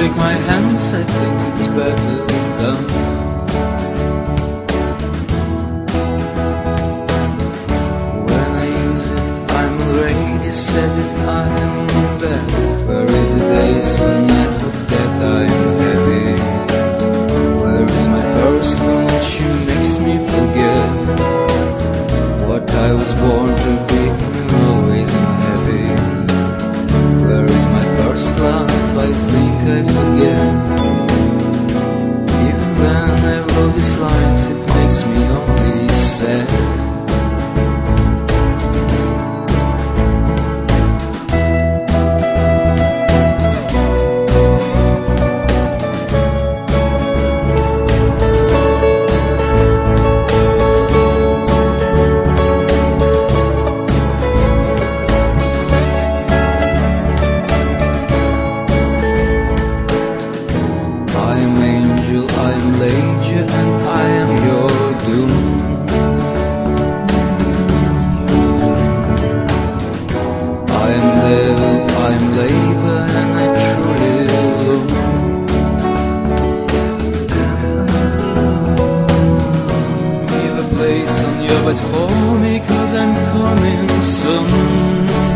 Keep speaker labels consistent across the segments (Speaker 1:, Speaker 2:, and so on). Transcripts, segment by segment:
Speaker 1: break my hands, I think it's better done. When I use it, I'm already said that I am bad. Where is the days when I forget I'm happy? Where is my first love? She makes me forget what I was born to be, always unhappy. Where is my first love? I think I forget. Even when I wrote these lines, it makes me only sad. And I am your doom. I am devil, I am labor, and I truly loom. Leave a place on your bed for me, 'cause I'm coming soon.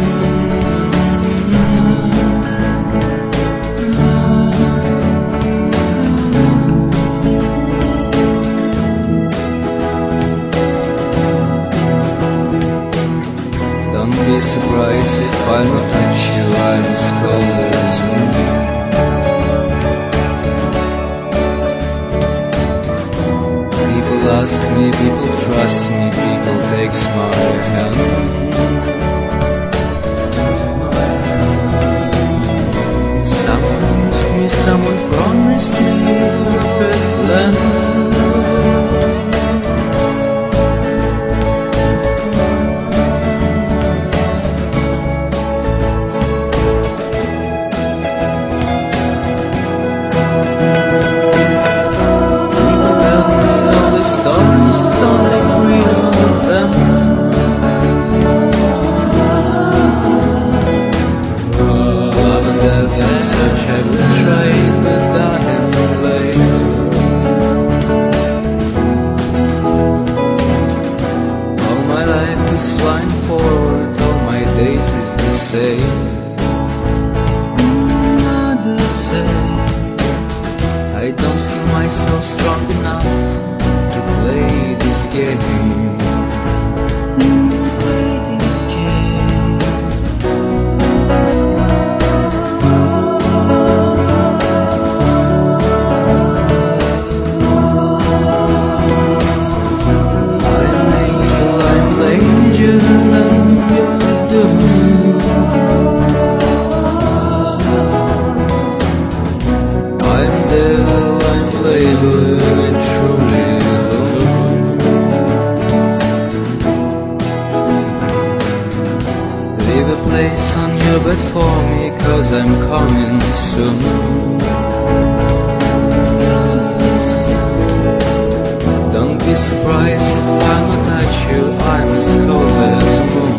Speaker 1: Don't be surprised if I not touch you, I'm as cold as you. People ask me, people trust me, people takes my hand. Someone promised me, someone promised me a perfect land. I will try, but I am late. All my life is flying forward, all my days is the same. Not the same. I don't feel myself strong enough to play this game. Leave a place on your bed for me, 'cause I'm coming soon. Don't be surprised if I not touch you, I'm as cold as a moon.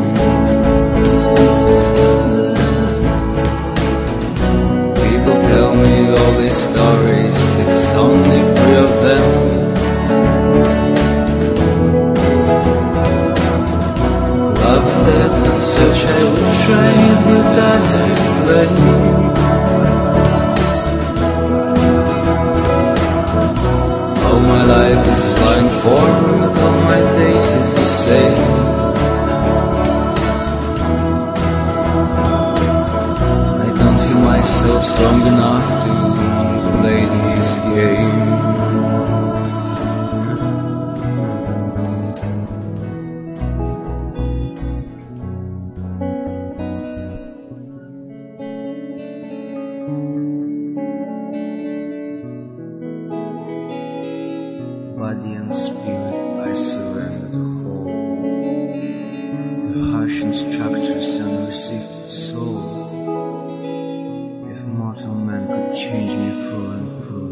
Speaker 1: People tell me all these stories, it's only three of them. Love and death and such I would trade, but I am late. All my life is flying forward, all my days is the same. I don't feel myself strong enough to play this game. Body and spirit I surrender whole. The harsh instructors and received soul. If mortal man could change me through and through,